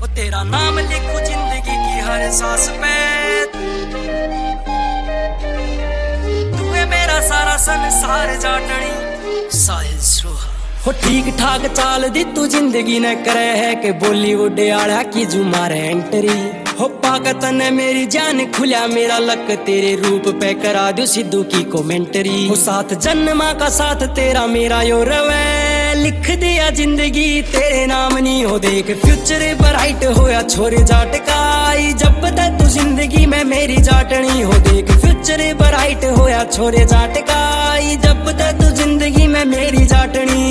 वो तेरा नाम लिखूं जिंदगी की हर सांस पे, तू है मेरा सारा संसार जाटनी साहिल सुहा। हो ठीक ठाक चाल दी तू जिंदगी ने करे है कि बॉलीवुड आड़ा की जू मारे एंट्री। हो पागत ने मेरी जान खुलिया मेरा लक तेरे रूप पे करा दू सिद्धू की कमेंटरी। हो साथ जन्मा का साथ तेरा मेरा यो रवे, लिख दिया जिंदगी तेरे नाम नी। हो देख फ्यूचर ब्राइट होया छोरे जाटकाई, जब तक तू जिंदगी में मेरी जाटनी। हो देख फ्यूचर ब्राइट होया छोरे जाटकाई, जब तक तू जिंदगी में मेरी जाटनी।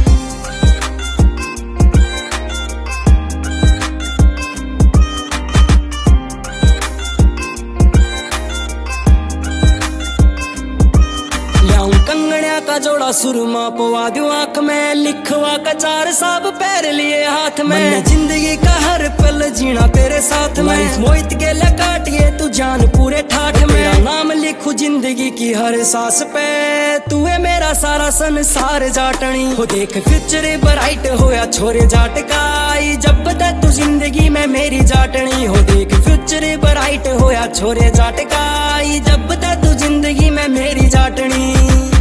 कंगड़िया का जोड़ा सुरमा पवा दू आंख में, लिखवा का चार साब पैर लिए हाथ में। जिंदगी का हर पल जीना तेरे साथ में, मोहित के लकाटिए तू जान पूरे ठाठ में। नाम लिखू जिंदगी की हर सांस पे, तू है मेरा सारा संसार जाटनी। हो देख फ्यूचर ब्राइट होया छोरे जाटकाई, जब तक तू जिंदगी में मेरी जाटनी। हो देख फ्यूचर ब्राइट होया छोरे जाटकाई, जब तक तू जिंदगी में मेरी जाटनी।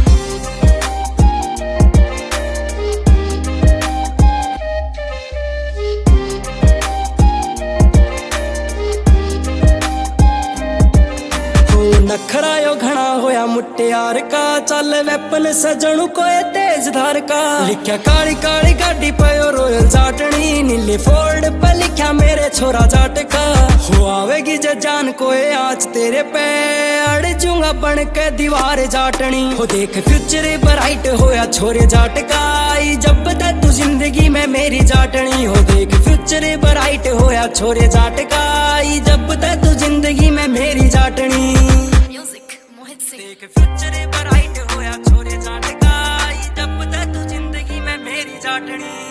नखरायो घना होया मुटियार का, चल वेपन सजणु कोई तेज धार का। लिखा काली काली गाड़ी पयो रॉयल जाटनी, नीले फोल्ड पे लिखा मेरे छोरा जाट का। हो आवेगी जान कोई आज तेरे पे, अड़ जूंगा बन के दीवार जाटनी। हो देख फ्यूचर ब्राइट होया छोरे जाटकाई, जब तक तू जिंदगी में मेरी जाटनी। हो देख फ्यूचर ब्राइट होया छोरे जाटकाई, जब तक तू जिंदगी में मेरी जाटनी। देख फ्यूचर ब्राइट होया छोरे जाटकाई, जब तक तू जिंदगी में मेरी जाटनी।